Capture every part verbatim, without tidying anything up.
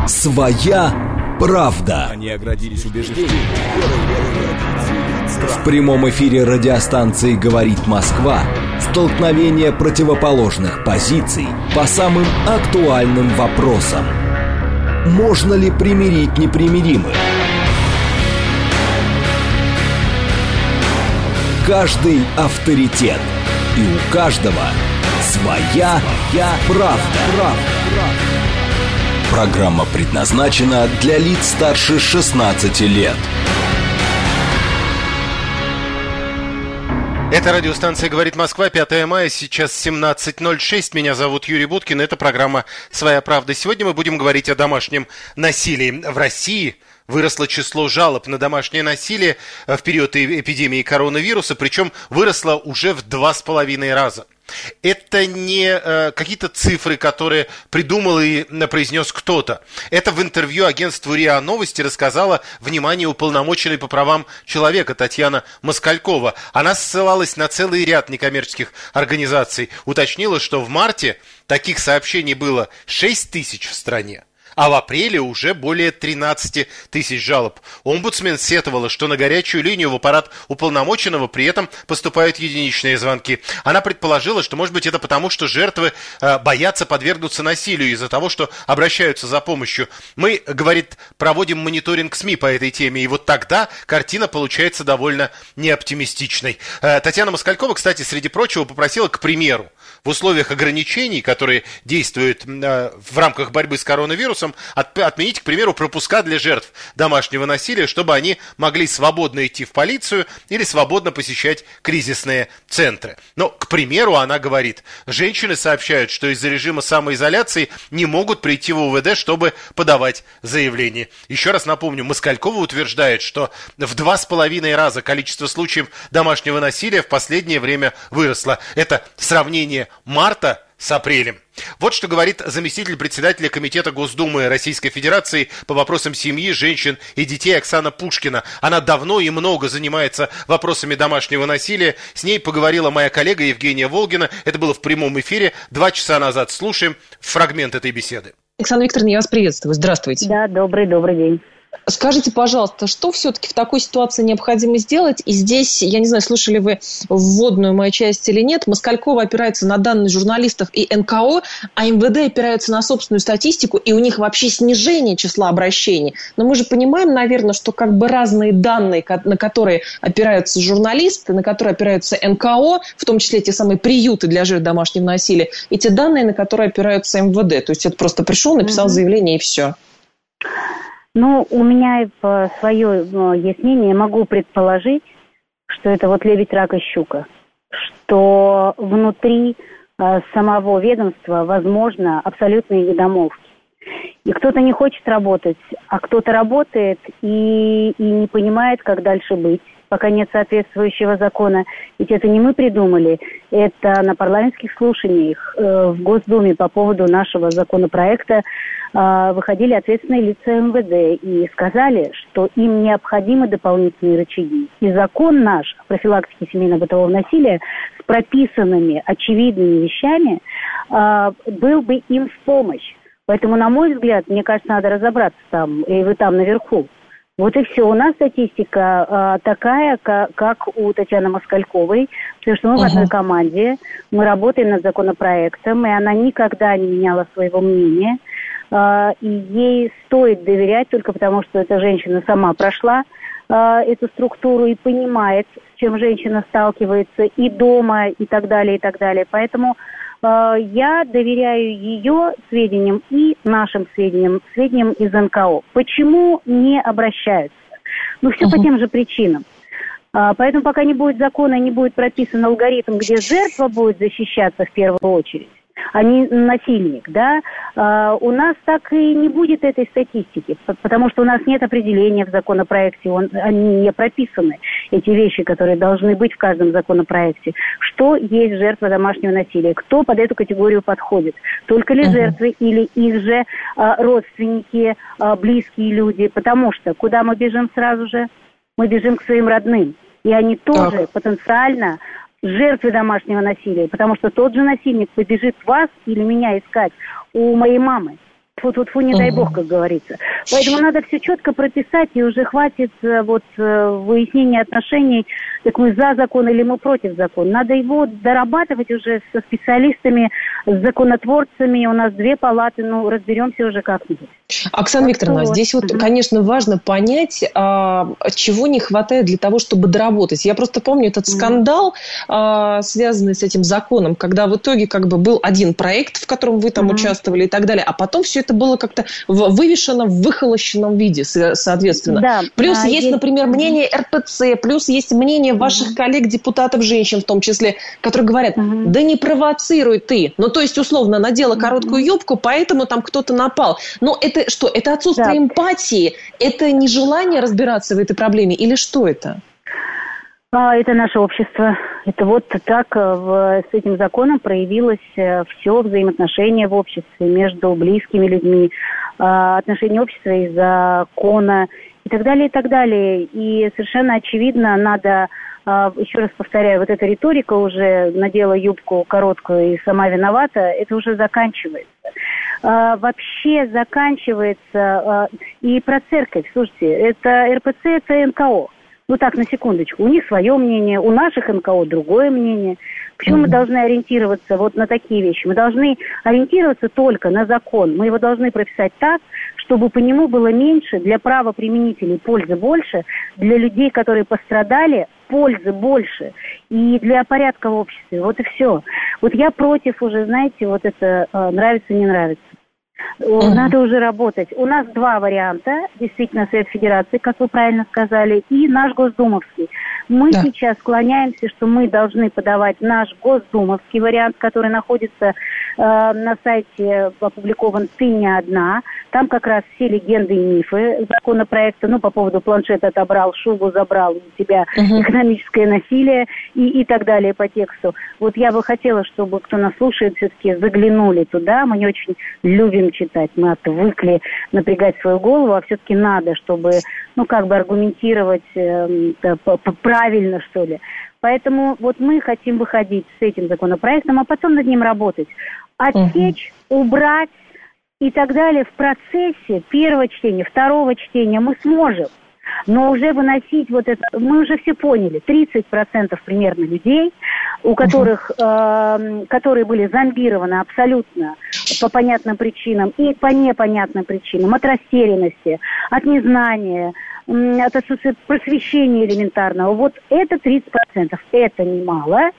Своя правда. Они оградились убеждением. В прямом эфире радиостанции «Говорит Москва» столкновение противоположных позиций по самым актуальным вопросам. Можно ли примирить непримиримых? Каждый авторитет. И у каждого своя я правда. Программа предназначена для лиц старше шестнадцати лет. Это радиостанция «Говорит Москва», пятое мая, сейчас семнадцать ноль шесть. Меня зовут Юрий Буткин, это программа «Своя правда». Сегодня мы будем говорить о домашнем насилии в России. Выросло число жалоб на домашнее насилие в период эпидемии коронавируса, причем выросло уже в два с половиной раза. Это не э, какие-то цифры, которые придумал и произнес кто-то. Это в интервью агентству РИА Новости рассказала, внимание, уполномоченной по правам человека Татьяна Москалькова. Она ссылалась на целый ряд некоммерческих организаций. Уточнила, что в марте таких сообщений было шесть тысяч в стране. А в апреле уже более тринадцать тысяч жалоб. Омбудсмен сетовала, что на горячую линию в аппарат уполномоченного при этом поступают единичные звонки. Она предположила, что, может быть, это потому, что жертвы э, боятся подвергнуться насилию из-за того, что обращаются за помощью. Мы, говорит, проводим мониторинг СМИ по этой теме, и вот тогда картина получается довольно неоптимистичной. Э, Татьяна Москалькова, кстати, среди прочего, попросила, к примеру, в условиях ограничений, которые действуют э, в рамках борьбы с коронавирусом, от, отменить, к примеру, пропуска для жертв домашнего насилия, чтобы они могли свободно идти в полицию или свободно посещать кризисные центры. Но, к примеру, она говорит, женщины сообщают, что из-за режима самоизоляции не могут прийти в УВД, чтобы подавать заявление. Еще раз напомню, Москалькова утверждает, что в два с половиной раза количество случаев домашнего насилия в последнее время выросло. Это сравнение марта с апрелем. Вот что говорит заместитель председателя Комитета Госдумы Российской Федерации по вопросам семьи, женщин и детей Оксана Пушкина. Она давно и много занимается вопросами домашнего насилия. С ней поговорила моя коллега Евгения Волгина. Это было в прямом эфире два часа назад. Слушаем фрагмент этой беседы. Александра Викторовна, я вас приветствую. Здравствуйте. Да, добрый, добрый день. Скажите, пожалуйста, что все-таки в такой ситуации необходимо сделать? И здесь, я не знаю, слушали вы вводную мою часть или нет, Москалькова опирается на данные журналистов и эн ка о, а эм вэ дэ опираются на собственную статистику, и у них вообще снижение числа обращений. Но мы же понимаем, наверное, что как бы разные данные, на которые опираются журналисты, на которые опираются эн ка о, в том числе те самые приюты для жертв домашнего насилия, и те данные, на которые опираются эм вэ дэ. То есть это просто пришел, написал mm-hmm. заявление и все. Ну, у меня свое есть мнение. Я могу предположить, что это вот лебедь, рак и щука. Что внутри э, самого ведомства, возможно, абсолютные недомолвки. И кто-то не хочет работать, а кто-то работает и, и не понимает, как дальше быть, пока нет соответствующего закона. Ведь это не мы придумали, это на парламентских слушаниях э, в Госдуме по поводу нашего законопроекта э, выходили ответственные лица эм вэ дэ и сказали, что им необходимы дополнительные рычаги. И закон наш о профилактике семейно-бытового насилия с прописанными очевидными вещами э, был бы им в помощь. Поэтому, на мой взгляд, мне кажется, надо разобраться там, и вы там наверху. Вот и все. У нас статистика а, такая, как, как у Татьяны Москальковой, потому что мы uh-huh. в одной команде, мы работаем над законопроектом, и она никогда не меняла своего мнения. А, и ей стоит доверять только потому, что эта женщина сама прошла а, эту структуру и понимает, с чем женщина сталкивается и дома, и так далее, и так далее. Поэтому я доверяю ее сведениям и нашим сведениям, сведениям из эн ка о. Почему не обращаются? Ну, все uh-huh. по тем же причинам. Поэтому пока не будет закона, не будет прописан алгоритм, где жертва будет защищаться в первую очередь, а не насильник, да, а, у нас так и не будет этой статистики, потому что у нас нет определения в законопроекте, он, они не прописаны, эти вещи, которые должны быть в каждом законопроекте. Что есть жертва домашнего насилия? Кто под эту категорию подходит? Только ли uh-huh. жертвы или их же а, родственники, а, близкие люди? Потому что куда мы бежим сразу же? Мы бежим к своим родным, и они тоже так. потенциально жертвы домашнего насилия, потому что тот же насильник побежит вас или меня искать у моей мамы. Фу-фу-фу, не дай бог, как говорится. Поэтому надо все четко прописать, и уже хватит вот выяснения отношений, так мы за закон или мы против закона. Надо его дорабатывать уже со специалистами, с законотворцами. У нас две палаты, ну, разберемся уже как-нибудь. Оксана так Викторовна, что... здесь вот, конечно, важно понять, а, чего не хватает для того, чтобы доработать. Я просто помню этот скандал, а, связанный с этим законом, когда в итоге как бы был один проект, в котором вы там mm-hmm. участвовали и так далее, а потом все это было как-то вывешено в выхолощенном виде, соответственно. Да. Плюс а, есть, есть, например, мнение эр пэ цэ, плюс есть мнение ваших mm-hmm. коллег-депутатов, женщин в том числе, которые говорят, mm-hmm. да не провоцируй ты. Ну, то есть, условно, надела короткую mm-hmm. юбку, поэтому там кто-то напал. Но это что? Это отсутствие да. эмпатии? Это нежелание разбираться в этой проблеме? Или что это? А, это наше общество. Это вот так в, с этим законом проявилось все взаимоотношения в обществе между близкими людьми, а, отношения общества и закона и так далее, и так далее. И совершенно очевидно, надо, а, еще раз повторяю, вот эта риторика уже надела юбку короткую и сама виновата, это уже заканчивается. А, вообще заканчивается а, и про церковь. Слушайте, это эр пэ цэ, это эн ка о. Ну так, на секундочку. У них свое мнение, у наших эн ка о другое мнение. Почему mm-hmm. мы должны ориентироваться вот на такие вещи? Мы должны ориентироваться только на закон. Мы его должны прописать так, чтобы по нему было меньше, для правоприменителей пользы больше, для людей, которые пострадали, пользы больше, и для порядка в обществе. Вот и все. Вот я против уже, знаете, вот это э, нравится, не нравится. Mm-hmm. Надо уже работать. У нас два варианта. Действительно, Совет Федерации, как вы правильно сказали, и наш Госдумовский. Мы да. сейчас склоняемся, что мы должны подавать наш Госдумовский вариант, который находится э, на сайте, опубликован «Ты не одна». Там как раз все легенды и мифы законопроекта. Ну, по поводу планшета отобрал, шубу забрал, у тебя uh-huh. экономическое насилие и, и так далее по тексту. Вот я бы хотела, чтобы кто нас слушает, все-таки заглянули туда. Мы не очень любим читать, мы отвыкли напрягать свою голову, а все-таки надо, чтобы, ну, как бы аргументировать э, правильно, что ли. Поэтому вот мы хотим выходить с этим законопроектом, а потом над ним работать. Отсечь, uh-huh. убрать и так далее в процессе первого чтения, второго чтения мы сможем. Но уже выносить вот это, мы уже все поняли, тридцать процентов примерно людей, у которых, э, которые были зомбированы абсолютно по понятным причинам и по непонятным причинам, от растерянности, от незнания, от отсутствия просвещения элементарного. Вот это тридцать процентов, это немало.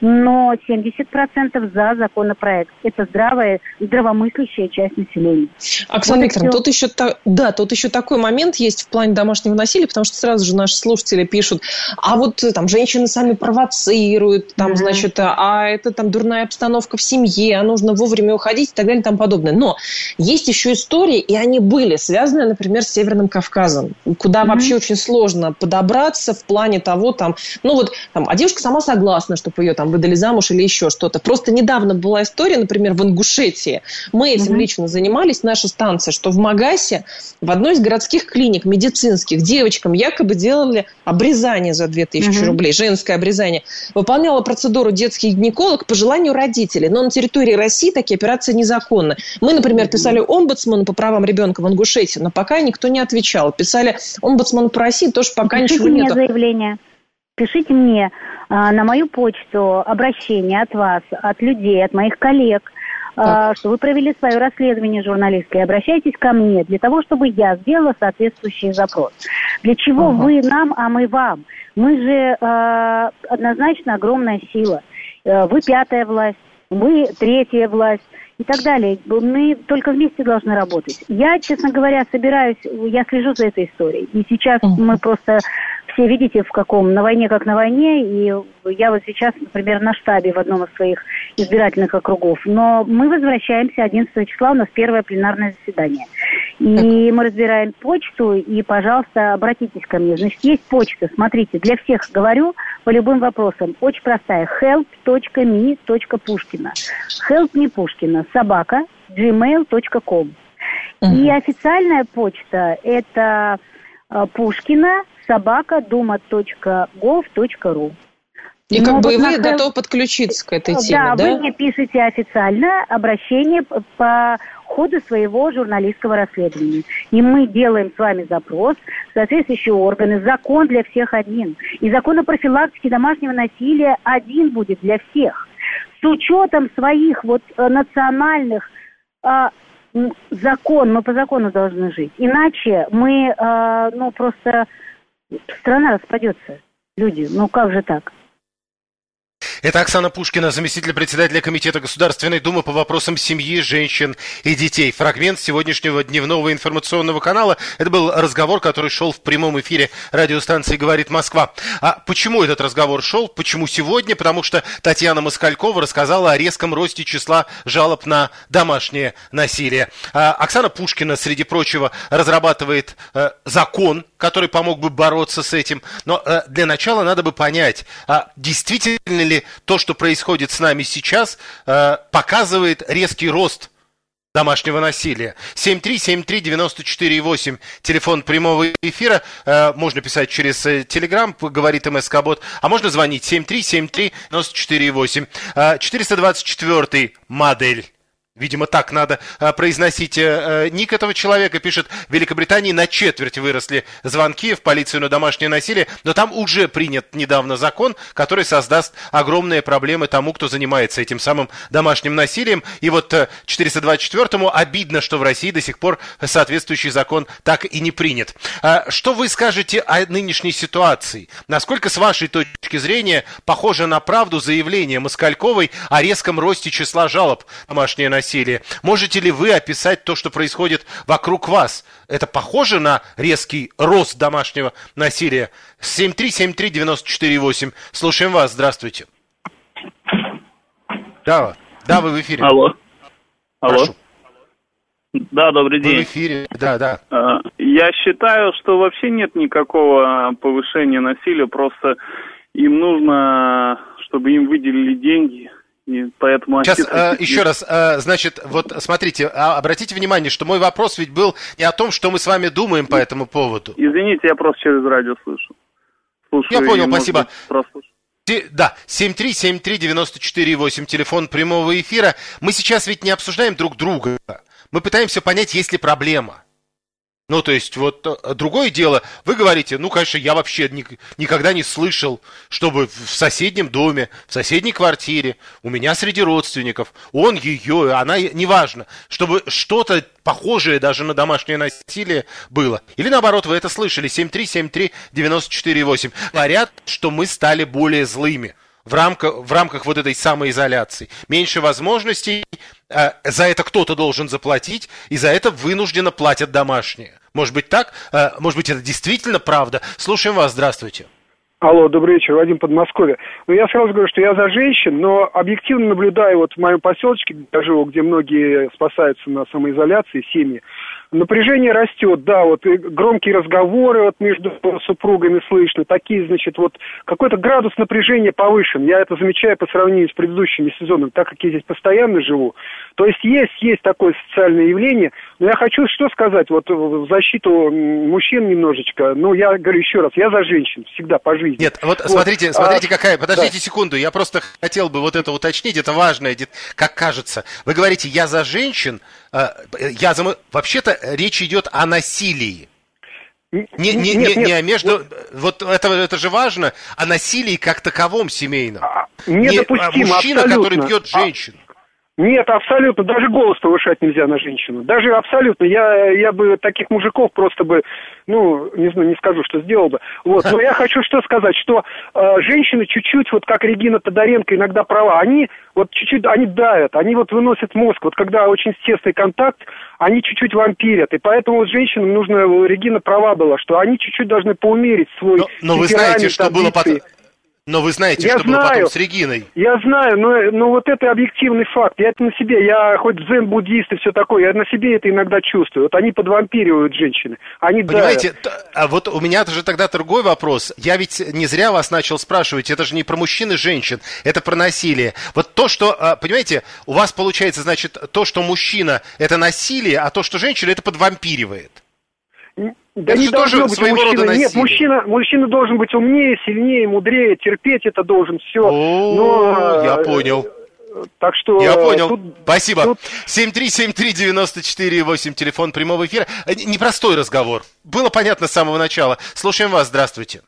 Но семьдесят процентов за законопроект. Это здравая, здравомыслящая часть населения. Оксана вот Викторовна, тут еще, да, тут еще такой момент есть в плане домашнего насилия, потому что сразу же наши слушатели пишут, а вот там женщины сами провоцируют, там, mm-hmm. значит, а это там дурная обстановка в семье, а нужно вовремя уходить и так далее и тому подобное. Но есть еще истории, и они были связаны, например, с Северным Кавказом, куда mm-hmm. вообще очень сложно подобраться в плане того, там, ну вот, там, а девушка сама согласна, чтобы ее там выдали замуж или еще что-то. Просто недавно была история, например, в Ингушетии. Мы этим uh-huh. лично занимались, наша станция, что в Магасе в одной из городских клиник медицинских девочкам якобы делали обрезание за две тысячи uh-huh. рублей, женское обрезание. Выполняла процедуру детский гинеколог по желанию родителей. Но на территории России такие операции незаконны. Мы, например, писали омбудсману по правам ребенка в Ингушетии, но пока никто не отвечал. Писали омбудсману по России, тоже пока Пишите ничего нету. Заявление. Пишите мне а, на мою почту обращение от вас, от людей, от моих коллег, а, что вы провели свое расследование журналистское. Обращайтесь ко мне для того, чтобы я сделала соответствующий запрос. Для чего ага. вы нам, а мы вам? Мы же а, однозначно огромная сила. Вы пятая власть, мы третья власть. И так далее. Мы только вместе должны работать. Я, честно говоря, собираюсь, я слежу за этой историей. И сейчас uh-huh. мы просто все видите, в каком, на войне как на войне. И я вот сейчас, например, на штабе в одном из своих избирательных округов. Но мы возвращаемся одиннадцатого числа, у нас первое пленарное заседание. И uh-huh. мы разбираем почту, и, пожалуйста, обратитесь ко мне. Значит, есть почта, смотрите, для всех говорю по любым вопросам. Очень простая. help точка me точка pushkina. Help не Пушкина. Собака джимейл точка ком. Uh-huh. И официальная почта это Пушкина собака дума точка гов точка ру. И как бы вы готовы подключиться к этой теме, да? Да, вы мне пишете официально обращение по хода своего журналистского расследования. И мы делаем с вами запрос в соответствующие органы. Закон для всех один. И закон о профилактике домашнего насилия один будет для всех. С учетом своих вот национальных э, закон, мы по закону должны жить. Иначе мы, э, ну, просто страна распадется. Люди, ну как же так? Это Оксана Пушкина, заместитель председателя Комитета Государственной Думы по вопросам семьи, женщин и детей. Фрагмент сегодняшнего дневного информационного канала. Это был разговор, который шел в прямом эфире радиостанции «Говорит Москва». А почему этот разговор шел? Почему сегодня? Потому что Татьяна Москалькова рассказала о резком росте числа жалоб на домашнее насилие. А Оксана Пушкина, среди прочего, разрабатывает э, закон, который помог бы бороться с этим. Но э, для начала надо бы понять, а действительно ли то, что происходит с нами сейчас, э, показывает резкий рост домашнего насилия. семь три семь три девяносто четыре восемь, телефон прямого эфира, э, можно писать через э, Telegram, говорит МСК-бот, а можно звонить семь три семь три девяносто четыре восемь. Э, четыреста двадцать четвёртый модель. Видимо, так надо а, произносить а, ник этого человека. Пишет, в Великобритании на четверть выросли звонки в полицию на домашнее насилие, но там уже принят недавно закон, который создаст огромные проблемы тому, кто занимается этим самым домашним насилием. И вот а, четыреста двадцать четвёртому обидно, что в России до сих пор соответствующий закон так и не принят. А, что вы скажете о нынешней ситуации? Насколько, с вашей точки зрения, похоже на правду заявление Москальковой о резком росте числа жалоб на домашнее насилие? Можете ли вы описать то, что происходит вокруг вас? Это похоже на резкий рост домашнего насилия? семь три семь три девяносто четыре восемь. Слушаем вас. Здравствуйте. Да, да, вы в эфире. Алло. Алло. Прошу. Да, добрый день. Вы в эфире. Да, да. Я считаю, что вообще нет никакого повышения насилия, просто им нужно, чтобы им выделили деньги. И поэтому Сейчас э, еще раз, э, значит, вот смотрите, обратите внимание, что мой вопрос ведь был не о том, что мы с вами думаем по этому поводу. Извините, я просто через радио слышу. Слушаю, я понял, и, спасибо. Быть, да, семь три семь три девяносто четыре восемь, телефон прямого эфира. Мы сейчас ведь не обсуждаем друг друга. Мы пытаемся понять, есть ли проблема. Ну, то есть, вот другое дело, вы говорите, ну, конечно, я вообще ни, никогда не слышал, чтобы в соседнем доме, в соседней квартире, у меня среди родственников, он, ее, она, неважно, чтобы что-то похожее даже на домашнее насилие было. Или наоборот, вы это слышали, семь три семь три девяносто четыре восемь. Говорят, что мы стали более злыми. В рамках, в рамках вот этой самоизоляции. Меньше возможностей, э, за это кто-то должен заплатить, и за это вынужденно платят домашние. Может быть так? Э, может быть, это действительно правда? Слушаем вас, здравствуйте. Алло, добрый вечер, Вадим, Подмосковье. Ну, я сразу говорю, что я за женщин, но объективно наблюдаю вот в моем поселочке, где я живу, где многие спасаются на самоизоляции, семьи, напряжение растет, да, вот громкие разговоры вот между супругами слышно, такие, значит, вот какой-то градус напряжения повышен. Я это замечаю по сравнению с предыдущими сезонами, так как я здесь постоянно живу. То есть есть, есть такое социальное явление, но я хочу что сказать, вот в защиту мужчин немножечко, ну, я говорю еще раз, я за женщин, всегда по жизни. Нет, вот, вот. смотрите, смотрите, а, какая, подождите да. секунду, я просто хотел бы вот это уточнить, это важно, как кажется. Вы говорите, я за женщин, я за... Вообще-то речь идет о насилии. Не, не, нет, не, нет, не о между... Вот, вот это, это же важно, о насилии как таковом семейном. Недопустимо, не мужчина, абсолютно. который бьет женщин. Нет, абсолютно, даже голос повышать нельзя на женщину. Даже абсолютно, я, я бы таких мужиков просто бы, ну, не знаю, не скажу, что сделал бы. Вот, но я хочу что сказать, что э, женщины чуть-чуть, вот как Регина Тодоренко иногда права, они вот чуть-чуть, они давят, они вот выносят мозг, вот когда очень тесный контакт, они чуть-чуть вампирят, и поэтому вот женщинам нужно, Регина права была, что они чуть-чуть должны поумерить свой но, но вы знаете, что было потом... Но вы знаете, я что знаю, было потом с Региной. Я знаю, но, но вот это объективный факт. Я это на себе, я хоть дзен-буддист и все такое, я на себе это иногда чувствую. Вот они подвампиривают женщины, они Понимаете, давят. А вот у меня же тогда другой вопрос. Я ведь не зря вас начал спрашивать, это же не про мужчин и женщин, это про насилие. Вот то, что, понимаете, у вас получается, значит, то, что мужчина – это насилие, а то, что женщина – это подвампиривает. Да это не должно быть мужчина. Нет, мужчина, мужчина должен быть умнее, сильнее, мудрее, терпеть это должен все. О, Но, я понял. Так что... Я понял. Тут, Спасибо. Тут... семь три семь три девяносто четыре восемь, телефон прямого эфира. Непростой разговор. Было понятно с самого начала. Слушаем вас. Здравствуйте.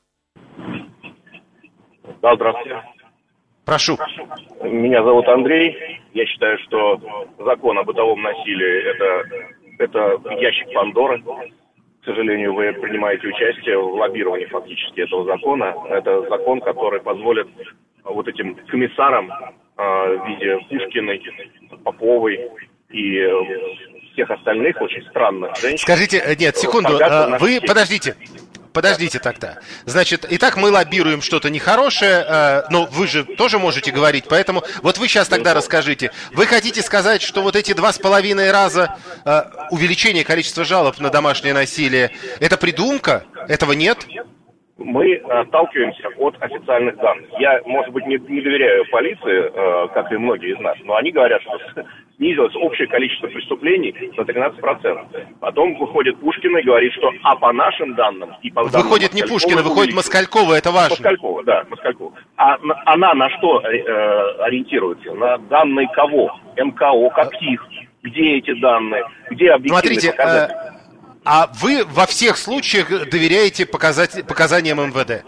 Да, здравствуйте. Прошу. Меня зовут Андрей. Я считаю, что закон о бытовом насилии это, это ящик Пандоры. К сожалению, вы принимаете участие в лоббировании фактически этого закона. Это закон, который позволит вот этим комиссарам э, в виде Пушкиной, Поповой и всех остальных очень странных женщин. Скажите, нет, секунду, вы подождите. Подождите тогда. Значит, итак, мы лоббируем что-то нехорошее, э, но вы же тоже можете говорить, поэтому вот вы сейчас тогда расскажите. Вы хотите сказать, что вот эти два с половиной раза э, увеличение количества жалоб на домашнее насилие, это придумка? Этого нет? Мы отталкиваемся от официальных данных. Я, может быть, не, не доверяю полиции, э, как и многие из нас, но они говорят, что снизилось общее количество преступлений на тринадцать процентов. Потом выходит Пушкина и говорит, что а по нашим данным... и по данным выходит не Пушкина, выходит Москалькова, это важно. Москалькова, да, Москалькова. А она на что э, ориентируется? На данные кого? эм ка о, каких? Где эти данные? Где объективные Смотрите, показатели? Э... А вы во всех случаях доверяете показать, показаниям эм вэ дэ?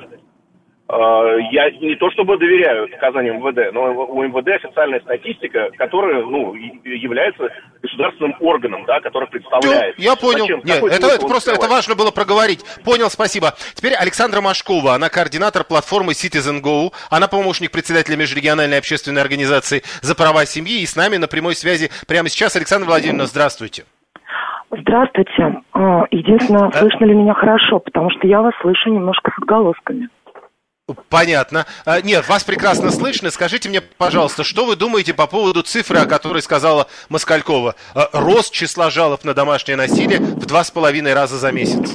Я не то чтобы доверяю показаниям эм вэ дэ, но у эм вэ дэ официальная статистика, которая ну, является государственным органом, да, который представляет. Я понял. Зачем? Нет, это, это просто это важно было проговорить. Понял, спасибо. Теперь Александра Машкова, она координатор платформы CitizenGo, она помощник председателя межрегиональной общественной организации «За права семьи», и с нами на прямой связи прямо сейчас. Александра Владимировна, здравствуйте. Здравствуйте. Единственное, а? слышно ли меня хорошо, потому что я вас слышу немножко с отголосками. Понятно. Нет, вас прекрасно слышно. Скажите мне, пожалуйста, что вы думаете по поводу цифры, о которой сказала Москалькова? Рост числа жалоб на домашнее насилие в два с половиной раза за месяц.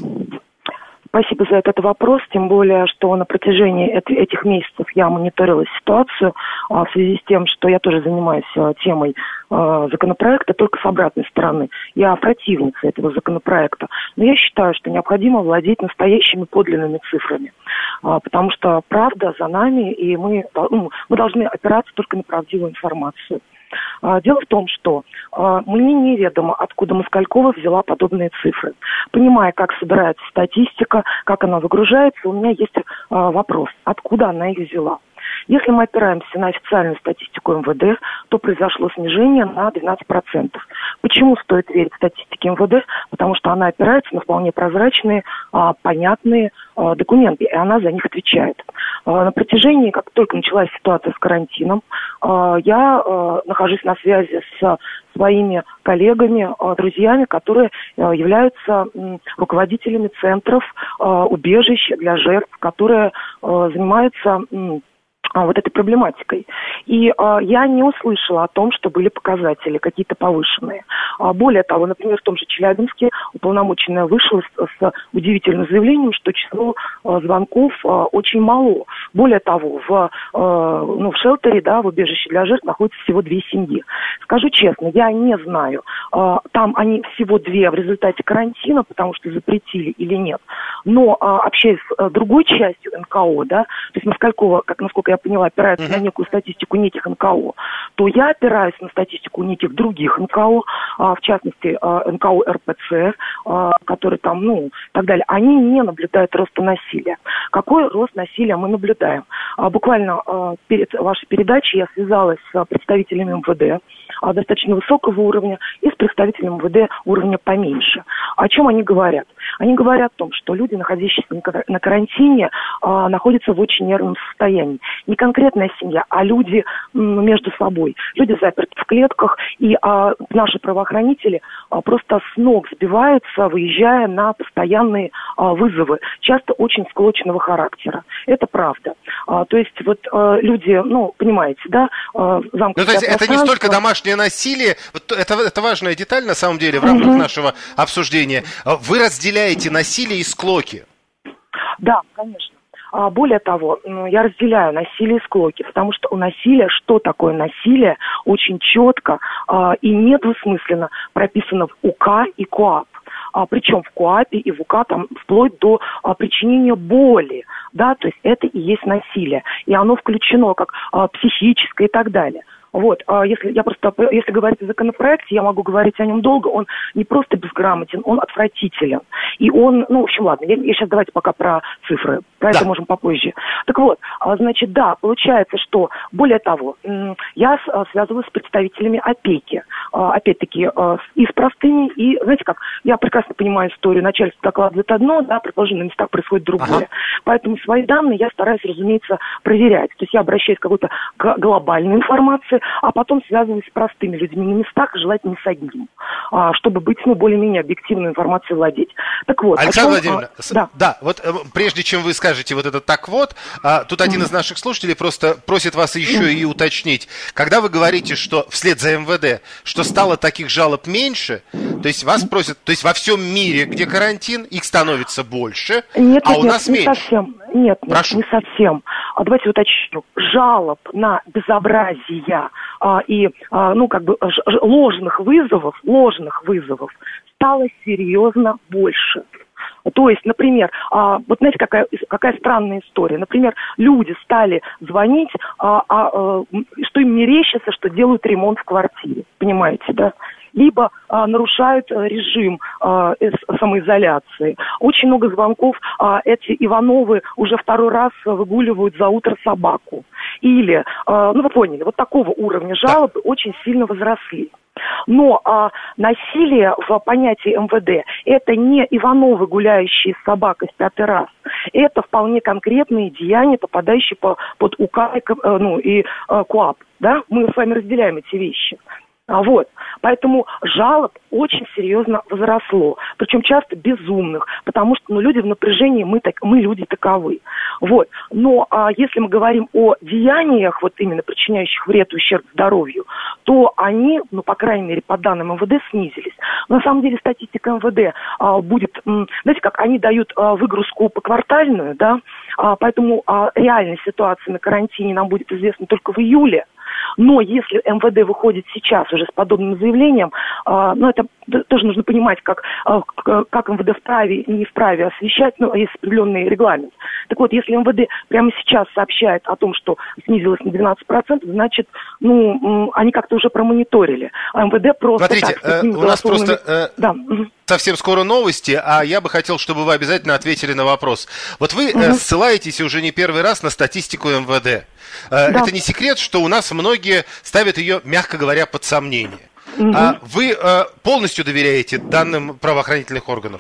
Спасибо за этот вопрос, тем более, что на протяжении этих месяцев я мониторила ситуацию в связи с тем, что я тоже занимаюсь темой законопроекта, только с обратной стороны. Я противница этого законопроекта, но я считаю, что необходимо владеть настоящими подлинными цифрами, потому что правда за нами, и мы, ну, мы должны опираться только на правдивую информацию. Дело в том, что э, мне неведомо, откуда Москалькова взяла подобные цифры. Понимая, как собирается статистика, как она выгружается, у меня есть э, вопрос, откуда она их взяла. Если мы опираемся на официальную статистику эм вэ дэ, то произошло снижение на двенадцать процентов. Почему стоит верить статистике эм вэ дэ? Потому что она опирается на вполне прозрачные, а, понятные а, документы, и она за них отвечает. А, на протяжении, как только началась ситуация с карантином, а, я а, нахожусь на связи с своими коллегами, а, друзьями, которые а, являются м, руководителями центров а, убежищ для жертв, которые а, занимаются... М, вот этой проблематикой. И а, я не услышала о том, что были показатели какие-то повышенные. А, более того, например, в том же Челябинске уполномоченная вышла с, с удивительным заявлением, что число а, звонков а, очень мало. Более того, в, а, ну, в шелтере, да, в убежище для жертв находится всего две семьи. Скажу честно, я не знаю, а, там они всего две в результате карантина, потому что запретили или нет. Но а, общаясь с а, другой частью эн ка о, да, то есть Москалькова, как, насколько я поняла, опирается uh-huh. на некую статистику неких эн ка о, то я опираюсь на статистику неких других эн ка о, а, в частности а, эн ка о эр пэ цэ, а, который там, ну, и так далее. Они не наблюдают роста насилия. Какой рост насилия мы наблюдаем? А, буквально а, перед вашей передачей я связалась с представителями эм вэ дэ а, достаточно высокого уровня и с представителями эм вэ дэ уровня поменьше. О чем они говорят? Они говорят о том, что люди, находящиеся на карантине, а, находятся в очень нервном состоянии. Не конкретная семья, а люди м, между собой. Люди заперты в клетках, и а, наши правоохранители а, просто с ног сбиваются, выезжая на постоянные а, вызовы, часто очень склочного характера. Это правда. А, то есть вот а, люди, ну, понимаете, да, а, замкнутое ну, то есть это не столько домашнее насилие, вот это, это важная деталь, на самом деле, в рамках угу. нашего обсуждения. Вы разделяете насилие и склоки. Да, конечно. Более того, я разделяю насилие и склоки, потому что у насилия, что такое насилие, очень четко и недвусмысленно прописано в УК и КоАП. Причем в КоАПе и в УК там вплоть до причинения боли, да, то есть это и есть насилие, и оно включено как психическое и так далее. Вот, а если я просто, если говорить о законопроекте, я могу говорить о нем долго, он не просто безграмотен, он отвратителен. И он, ну, в общем, ладно, я, я сейчас давайте пока про цифры, про да. это можем попозже. Так вот, значит, да, получается, что, более того, я связываюсь с представителями опеки, опять-таки, и с простыми, и, знаете как, я прекрасно понимаю историю, начальство докладывает одно, да, предположим, на местах происходит другое. Ага. Поэтому свои данные я стараюсь, разумеется, проверять. То есть я обращаюсь к какой-то глобальной информации, а потом связываюсь с простыми людьми на местах, желательно не с одним, чтобы быть, ну, более-менее объективной информацией владеть. Так вот. Александра Владимировна, а, да. да, вот прежде чем вы скажете вот это «так вот», тут один mm-hmm. из наших слушателей просто просит вас еще mm-hmm. и уточнить. Когда вы говорите, что вслед за эм вэ дэ, что стало таких жалоб меньше, то есть вас просят, то есть во всем мире, где карантин, их становится больше, нет, а нет, у нет, нас не меньше. Совсем. Нет, Прошу. нет, не совсем. А давайте уточню. Жалоб на безобразие а, и, а, ну, как бы, ж, ж, ложных вызовов, ложных вызовов стало серьезно больше. То есть, например, а, вот знаете, какая, какая странная история. Например, люди стали звонить, а, а, а, что им мерещится, что делают ремонт в квартире. Понимаете, да? Либо а, нарушают а, режим а, самоизоляции. Очень много звонков. А, эти Ивановы уже второй раз выгуливают за утро собаку. Или, а, ну вы поняли, вот такого уровня жалобы очень сильно возросли. Но а, насилие в понятии эм вэ дэ – это не Ивановы, гуляющие с собакой в пятый раз. Это вполне конкретные деяния, попадающие по, под УК ну, и а, КоАП. Да? Мы с вами разделяем эти вещи. А вот, поэтому жалоб очень серьезно возросло, причем часто безумных, потому что, ну, люди в напряжении, мы, так, мы люди таковы. Вот, но а, если мы говорим о деяниях, вот именно причиняющих вред и ущерб здоровью, то они, ну, по крайней мере, по данным эм вэ дэ, снизились. Но на самом деле статистика эм вэ дэ а, будет, м, знаете, как они дают а, выгрузку поквартальную, да, а, поэтому а, реальная ситуация на карантине нам будет известна только в июле. Но если эм вэ дэ выходит сейчас уже с подобным заявлением, э, ну, это тоже нужно понимать, как, э, как эм вэ дэ вправе и не вправе освещать, ну, есть определенный регламент. Так вот, если эм вэ дэ прямо сейчас сообщает о том, что снизилось на двенадцать процентов, значит, ну, они как-то уже промониторили. А эм вэ дэ просто... Смотрите, так, э, у нас просто... Э... Да. Совсем скоро новости, а я бы хотел, чтобы вы обязательно ответили на вопрос. Вот вы угу. э, ссылаетесь уже не первый раз на статистику эм вэ дэ. Э, да. Это не секрет, что у нас многие ставят ее, мягко говоря, под сомнение. Угу. А вы э, полностью доверяете данным правоохранительных органов?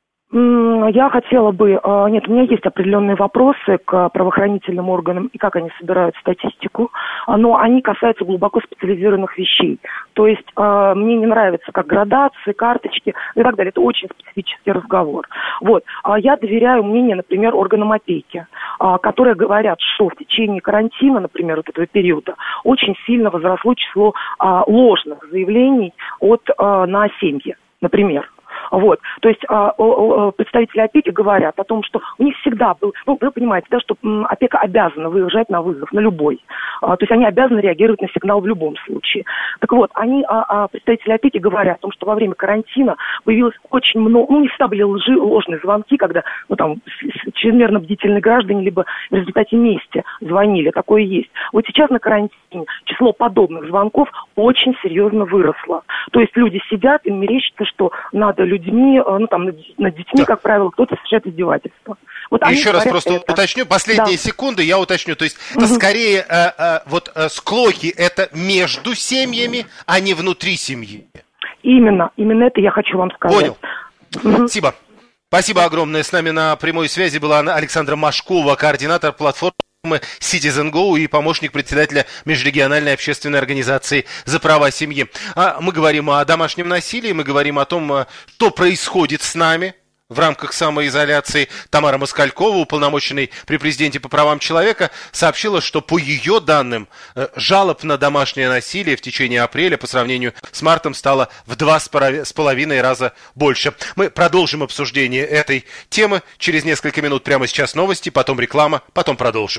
Я хотела бы... Нет, у меня есть определенные вопросы к правоохранительным органам и как они собирают статистику, но они касаются глубоко специализированных вещей. То есть мне не нравится как градации, карточки и так далее. Это очень специфический разговор. Вот. Я доверяю мнению, например, органам опеки, которые говорят, что в течение карантина, например, вот этого периода, очень сильно возросло число ложных заявлений от, на семьи, например. Вот, то есть а, о, о, представители опеки говорят о том, что у них всегда был, ну, вы понимаете, да, что м, опека обязана выезжать на вызов, на любой, а, то есть они обязаны реагировать на сигнал в любом случае. Так вот, они, а, а, представители опеки говорят о том, что во время карантина появилось очень много, ну, не всегда были лжи, ложные звонки, когда, ну, там, чрезмерно бдительные граждане либо в результате мести звонили, такое есть. Вот сейчас на карантине число подобных звонков очень серьезно выросло. То есть люди сидят, им мерещится, что надо людьми, ну, там, над, над детьми, да. как правило, кто-то совершает издевательство. Вот еще раз просто это. уточню, последние да. секунды я уточню, то есть угу. это скорее э, э, вот э, склоки это между семьями, а не внутри семьи. Именно, именно это я хочу вам сказать. Понял. Угу. Спасибо. Спасибо огромное. С нами на прямой связи была Александра Машкова, координатор платформы CitizenGo и помощник председателя Межрегиональной общественной организации «За права семьи». А мы говорим о домашнем насилии, мы говорим о том, что происходит с нами в рамках самоизоляции. Тамара Москалькова, уполномоченный при президенте по правам человека, сообщила, что по ее данным жалоб на домашнее насилие в течение апреля по сравнению с мартом стало в два с половиной раза больше. Мы продолжим обсуждение этой темы через несколько минут. Прямо сейчас новости, потом реклама, потом продолжим.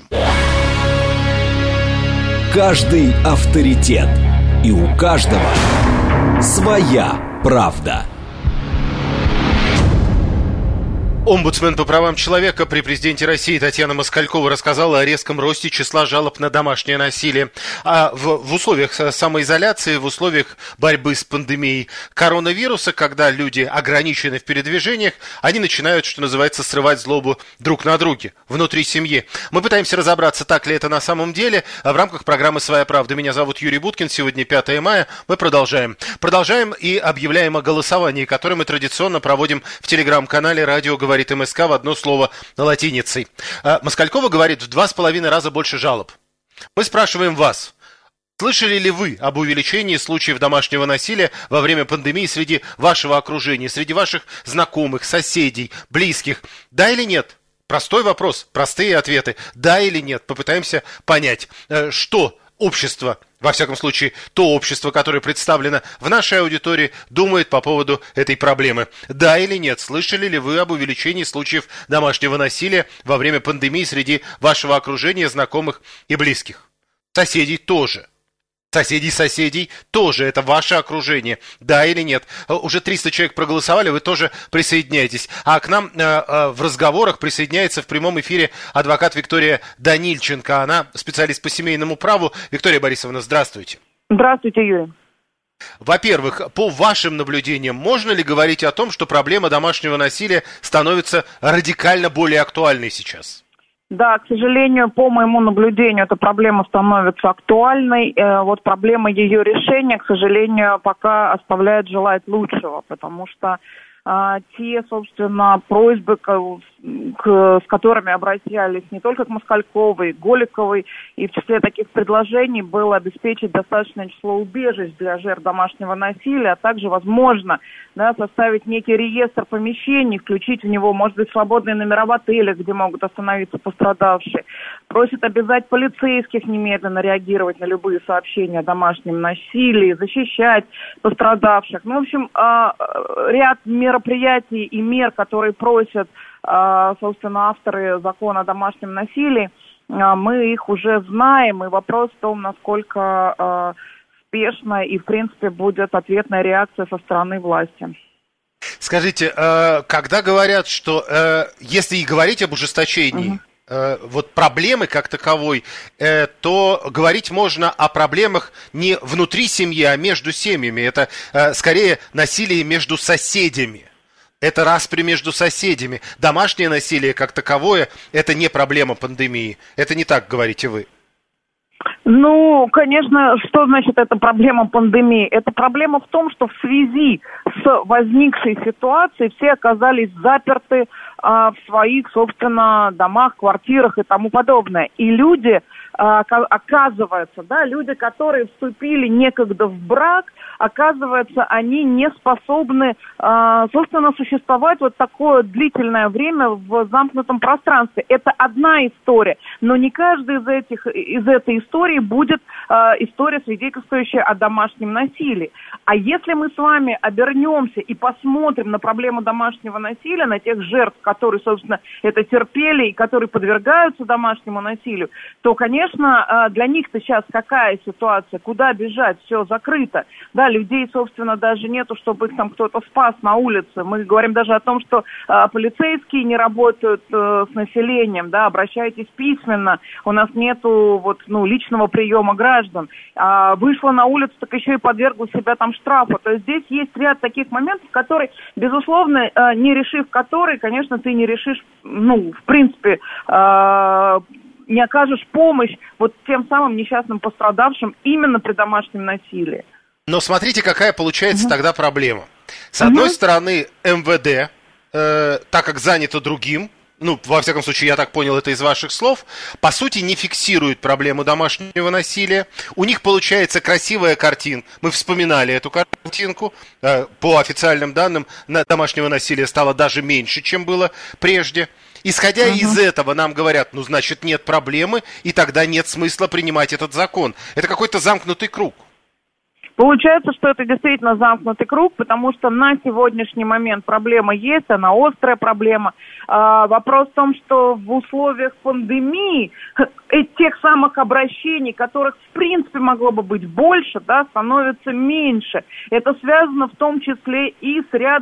Каждый авторитет. И у каждого своя правда. Омбудсмен по правам человека при президенте России Татьяна Москалькова рассказала о резком росте числа жалоб на домашнее насилие. А в, в условиях самоизоляции, в условиях борьбы с пандемией коронавируса, когда люди ограничены в передвижениях, они начинают, что называется, срывать злобу друг на друге внутри семьи. Мы пытаемся разобраться, так ли это на самом деле. В рамках программы «Своя правда». Меня зовут Юрий Буткин. Сегодня пятое мая. Мы продолжаем. Продолжаем и объявляем о голосовании, которое мы традиционно проводим в телеграм-канале «Радио говорит МСК» в одно слово латиницей. Москалькова говорит, в два с половиной раза больше жалоб. Мы спрашиваем вас, слышали ли вы об увеличении случаев домашнего насилия во время пандемии среди вашего окружения, среди ваших знакомых, соседей, близких? Да или нет? Простой вопрос, простые ответы. Да или нет? Попытаемся понять, что общество, во всяком случае, то общество, которое представлено в нашей аудитории, думает по поводу этой проблемы. Да или нет? Слышали ли вы об увеличении случаев домашнего насилия во время пандемии среди вашего окружения, знакомых и близких? Соседей тоже. Соседей соседей тоже. Это ваше окружение. Да или нет? Уже триста человек проголосовали, вы тоже присоединяйтесь. А к нам э, э, в разговорах присоединяется в прямом эфире адвокат Виктория Данильченко. Она специалист по семейному праву. Виктория Борисовна, здравствуйте. Здравствуйте, Юрий. Во-первых, по вашим наблюдениям, можно ли говорить о том, что проблема домашнего насилия становится радикально более актуальной сейчас? Да, к сожалению, по моему наблюдению, эта проблема становится актуальной. Вот проблема ее решения, к сожалению, пока оставляет желать лучшего, потому что а, те, собственно, просьбы, к, к, с которыми обращались не только к Москальковой, Голиковой, и в числе таких предложений было обеспечить достаточное число убежищ для жертв домашнего насилия, а также, возможно, да, составить некий реестр помещений, включить в него, может быть, свободные номера в отелях, где могут остановиться пострадавшие. Просит обязать полицейских немедленно реагировать на любые сообщения о домашнем насилии, защищать пострадавших. Ну, в общем, ряд мероприятий и мер, которые просят, собственно, авторы закона о домашнем насилии, мы их уже знаем, и вопрос в том, насколько спешно и, в принципе, будет ответная реакция со стороны власти. Скажите, когда говорят, что если и говорить об ужесточении, угу. Вот проблемы как таковой, то говорить можно о проблемах не внутри семьи, а между семьями. Это скорее насилие между соседями. Это распри между соседями. Домашнее насилие как таковое – это не проблема пандемии. Это не так, говорите вы. Ну, конечно, что значит это проблема пандемии? Это проблема в том, что в связи с возникшей ситуацией все оказались заперты а, в своих, собственно, домах, квартирах и тому подобное. И люди, а, оказывается, да, люди, которые вступили некогда в брак, оказывается, они не способны, а, собственно, существовать вот такое длительное время в замкнутом пространстве. Это одна история, но не каждый из этих, из этой истории будет э, история, свидетельствующая о домашнем насилии. А если мы с вами обернемся и посмотрим на проблему домашнего насилия, на тех жертв, которые, собственно, это терпели и которые подвергаются домашнему насилию, то, конечно, э, для них-то сейчас какая ситуация? Куда бежать? Все закрыто. Да, людей, собственно, даже нету, чтобы их там кто-то спас на улице. Мы говорим даже о том, что э, полицейские не работают э, с населением, да, обращайтесь письменно. У нас нету вот, ну, личного приема граждан. А, вышла на улицу, так еще и подвергла себя там штрафу. То есть здесь есть ряд таких моментов, которые, безусловно, а, не решив которые, конечно, ты не решишь, ну, в принципе, а, не окажешь помощь вот тем самым несчастным пострадавшим именно при домашнем насилии. Но смотрите, какая получается угу. тогда проблема. С угу. одной стороны, эм вэ дэ, э, так как занято другим, ну, во всяком случае, я так понял это из ваших слов, по сути, не фиксирует проблему домашнего насилия. У них получается красивая картинка. Мы вспоминали эту картинку. По официальным данным, домашнего насилия стало даже меньше, чем было прежде. Исходя uh-huh. из этого, нам говорят, ну, значит, нет проблемы, и тогда нет смысла принимать этот закон. Это какой-то замкнутый круг. Получается, что это действительно замкнутый круг, потому что на сегодняшний момент проблема есть, она острая проблема. А, вопрос в том, что в условиях пандемии тех самых обращений, которых в принципе могло бы быть больше, да, становится меньше. Это связано в том числе и с рядом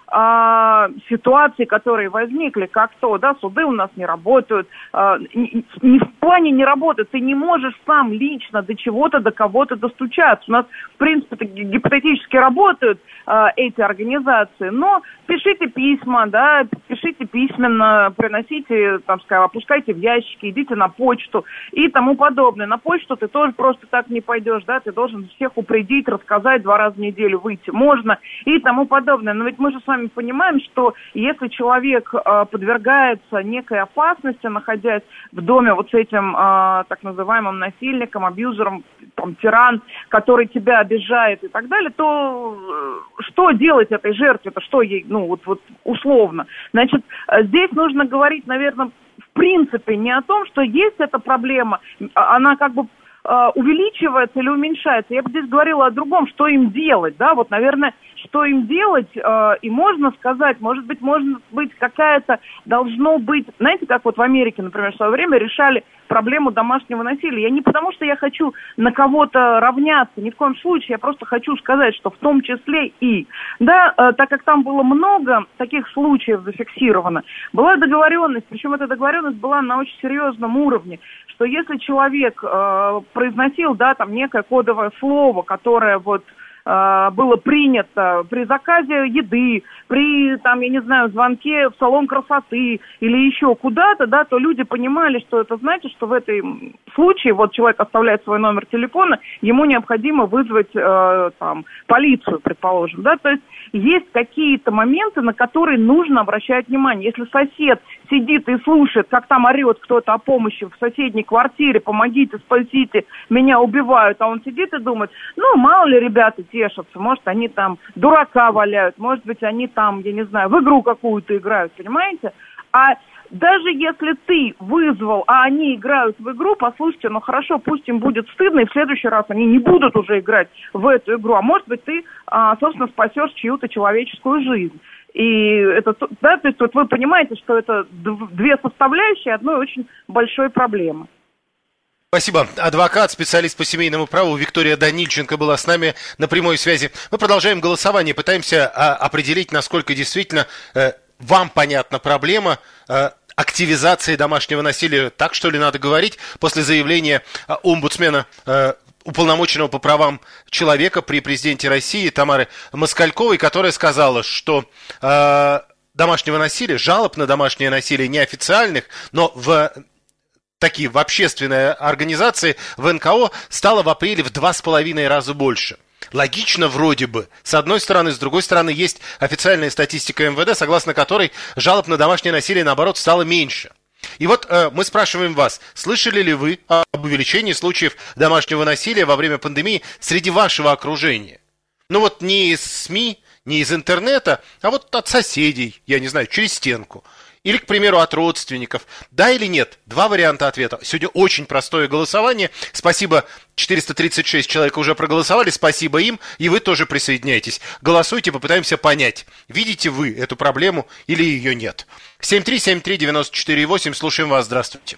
а, ситуаций, которые возникли, как то, да, суды у нас не работают, а, не, не в плане не работают, ты не можешь сам лично до чего-то, до кого-то достучаться. У нас, в принципе, гипотетически работают а, эти организации, но пишите письма, да, пишите письменно, приносите, там, скажем, опускайте в ящики, идите на почту и тому подобное. На почту ты тоже просто так не пойдешь, да, ты должен всех упредить, рассказать, два раза в неделю выйти можно и тому подобное. Но ведь мы же с вами понимаем, что если человек э, подвергается некой опасности, находясь в доме вот с этим э, так называемым насильником, абьюзером, там, тиран, который тебя обижает и так далее, то э, что делать этой жертве-то, что ей, ну вот, вот условно. Значит, здесь нужно говорить, наверное, в принципе не о том, что есть эта проблема, она как бы увеличивается или уменьшается. Я бы здесь говорила о другом, что им делать, да, вот, наверное, что им делать, э, и можно сказать, может быть, может быть, какая-то, должно быть, знаете, как вот в Америке, например, в свое время решали проблему домашнего насилия. Я не потому, что я хочу на кого-то равняться, ни в коем случае, я просто хочу сказать, что в том числе и, да, э, так как там было много таких случаев зафиксировано, была договоренность, причем эта договоренность была на очень серьезном уровне, что если человек э, произносил, да, там некое кодовое слово, которое вот э, было принято при заказе еды, при, там, я не знаю, звонке в салон красоты или еще куда-то, да, то люди понимали, что это значит, что в этом случае вот человек оставляет свой номер телефона, ему необходимо вызвать э, там полицию, предположим, да, то есть есть какие-то моменты, на которые нужно обращать внимание. Если сосед сидит и слушает, как там орет кто-то о помощи в соседней квартире, помогите, спасите, меня убивают, а он сидит и думает, ну, мало ли ребята тешатся, может, они там дурака валяют, может быть, они там, я не знаю, в игру какую-то играют, понимаете? А даже если ты вызвал, а они играют в игру, послушайте, ну хорошо, пусть им будет стыдно, и в следующий раз они не будут уже играть в эту игру, а может быть, ты, а, собственно, спасешь чью-то человеческую жизнь. И это, да, то есть вот вы понимаете, что это две составляющие одной очень большой проблемы. Спасибо. Адвокат, специалист по семейному праву Виктория Данильченко была с нами на прямой связи. Мы продолжаем голосование, пытаемся а, определить, насколько действительно э, вам понятна проблема э, активизации домашнего насилия. Так, что ли, надо говорить после заявления э, омбудсмена э, уполномоченного по правам человека при президенте России Тамары Москальковой, которая сказала, что э, домашнего насилия, жалоб на домашнее насилие неофициальных, но в такие в общественные организации, в эн ка о, стало в апреле в два с половиной раза больше. Логично вроде бы. С одной стороны, с другой стороны, есть официальная статистика эм вэ дэ, согласно которой жалоб на домашнее насилие, наоборот, стало меньше. И вот э, мы спрашиваем вас, слышали ли вы об увеличении случаев домашнего насилия во время пандемии среди вашего окружения? Ну вот не из СМИ, не из интернета, а вот от соседей, я не знаю, через стенку. Или, к примеру, от родственников. Да или нет? Два варианта ответа. Сегодня очень простое голосование. Спасибо, четыреста тридцать шесть человек уже проголосовали. Спасибо им. И вы тоже присоединяйтесь. Голосуйте, попытаемся понять, видите вы эту проблему или ее нет. семь три семь три девять четыре восемь. Слушаем вас. Здравствуйте.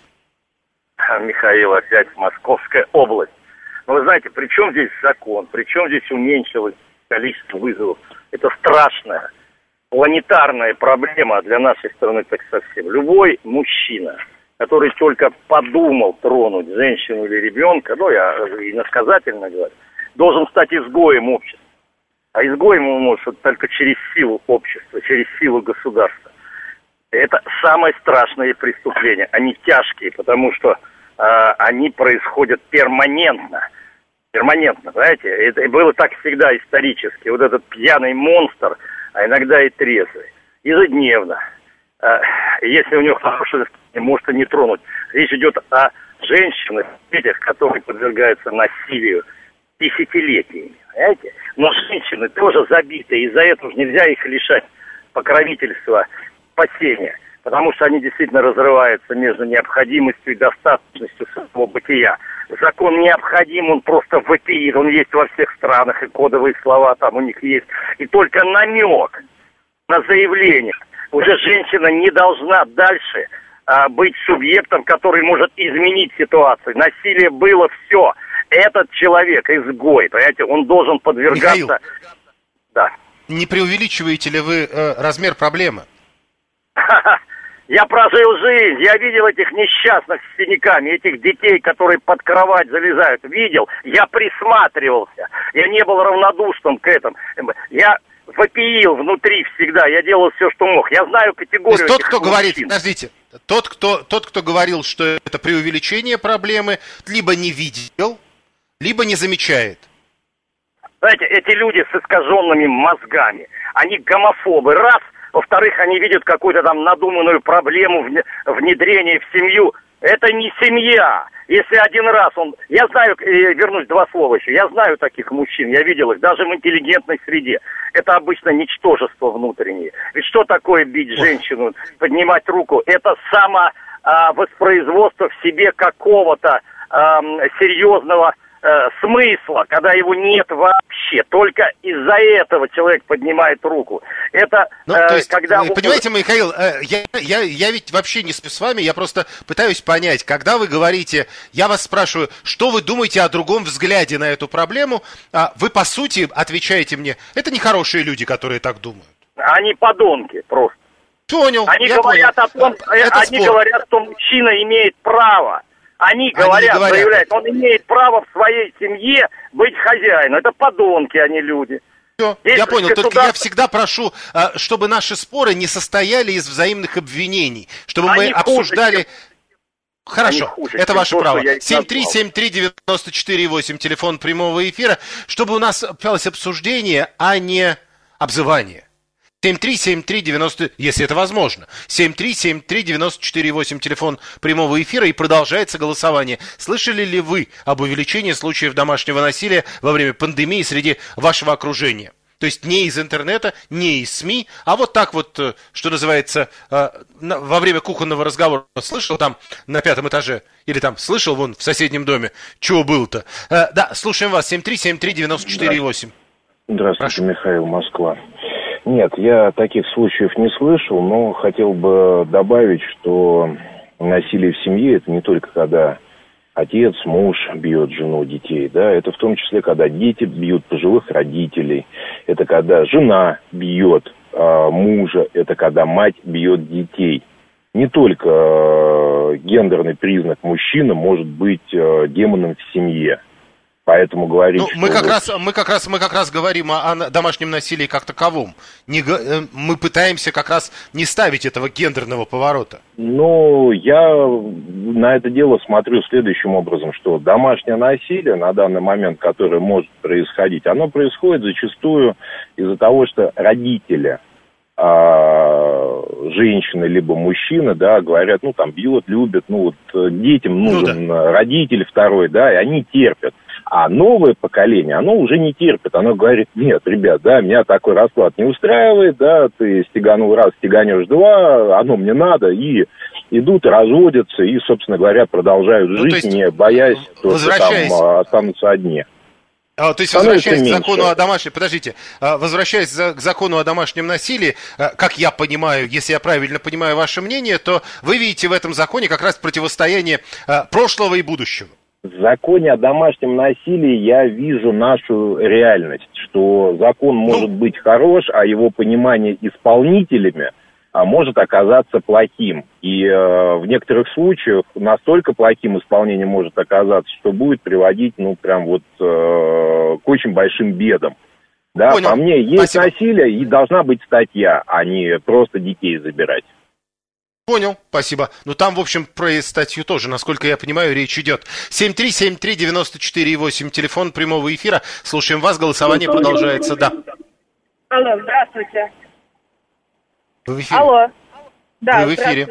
Михаил, опять Московская область. Ну, вы знаете, при чем здесь закон? При чем здесь уменьшилось количество вызовов? Это страшное. Планетарная проблема для нашей страны так совсем. Любой мужчина, который только подумал тронуть женщину или ребенка, ну, я иносказательно говорю, должен стать изгоем общества. А изгоем он может только через силу общества, через силу государства. Это самое страшное преступление. Они тяжкие, потому что э, они происходят перманентно. Перманентно, знаете. Это было так всегда исторически. Вот этот пьяный монстр, а иногда и трезвый, ежедневно. Если у него хорошее настроение, может и не тронуть. Речь идет о женщинах, детях, которые подвергаются насилию десятилетиями, понимаете? Но женщины тоже забиты, и из-за этого нельзя их лишать покровительства, спасения, потому что они действительно разрываются между необходимостью и достаточностью своего бытия. Закон необходим, он просто вопиет, он есть во всех странах, и кодовые слова там у них есть. И только намек на заявление. Уже женщина не должна дальше а, быть субъектом, который может изменить ситуацию. Насилие было, все. Этот человек изгой, понимаете, он должен подвергаться... Михаил. Да. Не преувеличиваете ли вы э, размер проблемы? Я прожил жизнь, я видел этих несчастных с синяками, этих детей, которые под кровать залезают. Видел, я присматривался, я не был равнодушным к этому. Я вопиил внутри всегда, я делал все, что мог. Я знаю категорию. То есть тот, кто мужчин. говорит, подождите, тот кто, тот, кто говорил, что это преувеличение проблемы, либо не видел, либо не замечает. Знаете, эти люди с искаженными мозгами, они гомофобы, раз. Во-вторых, они видят какую-то там надуманную проблему внедрения в семью. Это не семья. Если один раз он... Я знаю, вернусь два слова еще. Я знаю таких мужчин, я видел их, даже в интеллигентной среде. Это обычно ничтожество внутреннее. Ведь что такое бить женщину, поднимать руку? Это самовоспроизводство в себе какого-то а, серьезного а, смысла, когда его нет вообще. Только из-за этого человек поднимает руку. Это ну, э, то есть, когда... Понимаете, Михаил, э, я, я, я ведь вообще не с вами, я просто пытаюсь понять, когда вы говорите, я вас спрашиваю, что вы думаете о другом взгляде на эту проблему, а вы по сути отвечаете мне, это нехорошие люди, которые так думают. Они подонки просто. Понял, Они я говорят понял. о том, это они спор. говорят, что мужчина имеет право. Они говорят, они говорят, заявляют, он имеет право в своей семье быть хозяином. Это подонки, а не люди. Все, я понял, только государство... я всегда прошу, чтобы наши споры не состояли из взаимных обвинений, чтобы они мы обсуждали... Хуже, чем... Хорошо, хуже, это ваше то, право. семь три семь три девяносто четыре восемь, телефон прямого эфира, чтобы у нас велось обсуждение, а не обзывание. семь три семь три девяносто, если это возможно. семь три семь три девяносто четыре восемь, телефон прямого эфира, и продолжается голосование. Слышали ли вы об увеличении случаев домашнего насилия во время пандемии среди вашего окружения? То есть не из интернета, не из СМИ, а вот так вот, что называется, во время кухонного разговора. Слышал там на пятом этаже? Или там слышал вон в соседнем доме? Чего было-то? Да, слушаем вас. семь три семь три девяносто четыре восемь. Здравствуйте, Прошу. Михаил, Москва. Нет, я таких случаев не слышал, но хотел бы добавить, что насилие в семье – это не только когда отец, муж бьет жену, детей, да, это в том числе, когда дети бьют пожилых родителей, это когда жена бьет э, мужа, это когда мать бьет детей. Не только э, гендерный признак мужчины может быть э, демоном в семье. Поэтому говорить, ну, мы, что... как раз, мы, как раз, мы как раз говорим о, о домашнем насилии как таковом. Не, мы пытаемся как раз не ставить этого гендерного поворота. Ну, я на это дело смотрю следующим образом, что домашнее насилие на данный момент, которое может происходить, оно происходит зачастую из-за того, что родители, а, женщины либо мужчины, да, говорят, ну, там, бьют, любят, ну, вот детям нужен ну, да. родитель второй, да, и они терпят. А новое поколение, оно уже не терпит. Оно говорит, нет, ребят, да, меня такой расклад не устраивает, да, ты стеганул раз, стеганешь два, оно мне надо, и идут, разводятся, и, собственно говоря, продолжают ну, жить, не боясь, что там останутся одни. А, то есть, возвращаясь к закону о домашнем, подождите, возвращаясь к закону о домашнем насилии, как я понимаю, если я правильно понимаю ваше мнение, то вы видите в этом законе как раз противостояние прошлого и будущего. В законе о домашнем насилии я вижу нашу реальность, что закон может быть хорош, а его понимание исполнителями а, может оказаться плохим. И э, в некоторых случаях настолько плохим исполнение может оказаться, что будет приводить, ну, прям вот э, к очень большим бедам. Да, Понял. По мне, есть Спасибо. Насилие, и должна быть статья, а не просто детей забирать. Понял, спасибо. Ну, там, в общем, про статью тоже, насколько я понимаю, речь идет. семь три семь три девяносто четыре восемь, телефон прямого эфира. Слушаем вас, голосование продолжается, да. Алло, здравствуйте. Вы в эфире. Алло. Да, Вы в эфире.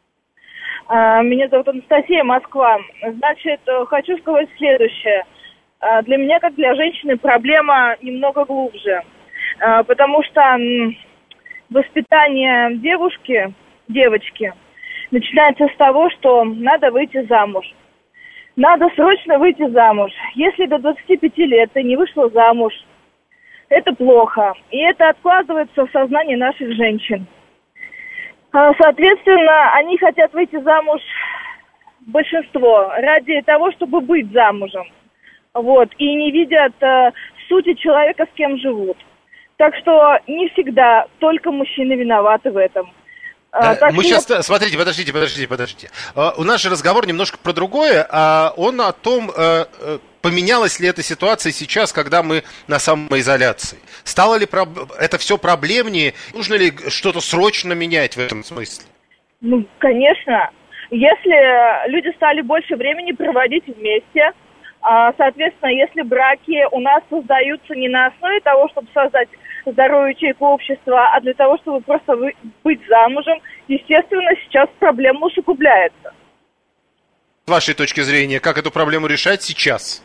А, меня зовут Анастасия, Москва. Значит, хочу сказать следующее. А, для меня, как для женщины, проблема немного глубже. А, потому что м, воспитание девушки... девочки, начинается с того, что надо выйти замуж. Надо срочно выйти замуж. Если до двадцати пяти лет ты не вышла замуж, это плохо. И это откладывается в сознании наших женщин. Соответственно, они хотят выйти замуж, большинство, ради того, чтобы быть замужем. Вот. И не видят э, сути человека, с кем живут. Так что не всегда только мужчины виноваты в этом. А, так Мы что... сейчас... Смотрите, подождите, подождите, подождите. У нас же разговор немножко про другое, а он о том, поменялась ли эта ситуация сейчас, когда мы на самоизоляции. Стало ли это все проблемнее? Нужно ли что-то срочно менять в этом смысле? Ну, конечно. Если люди стали больше времени проводить вместе, соответственно, если браки у нас создаются не на основе того, чтобы создать здоровую ячейку общества, а для того, чтобы просто быть замужем, естественно, сейчас проблема усугубляется. С вашей точки зрения, как эту проблему решать сейчас?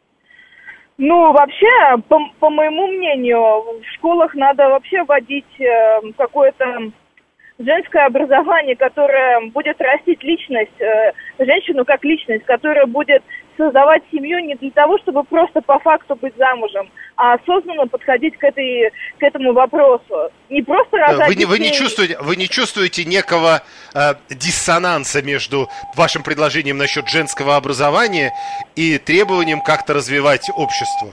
Ну, вообще, по, по моему мнению, в школах надо вообще вводить э, какое-то женское образование, которое будет растить личность, э, женщину как личность, которая будет создавать семью не для того, чтобы просто по факту быть замужем, а осознанно подходить к, этой, к этому вопросу. Не просто рожать вы, не, вы, не детей. чувствуете, вы не чувствуете некого э, диссонанса между вашим предложением насчет женского образования и требованием как-то развивать общество?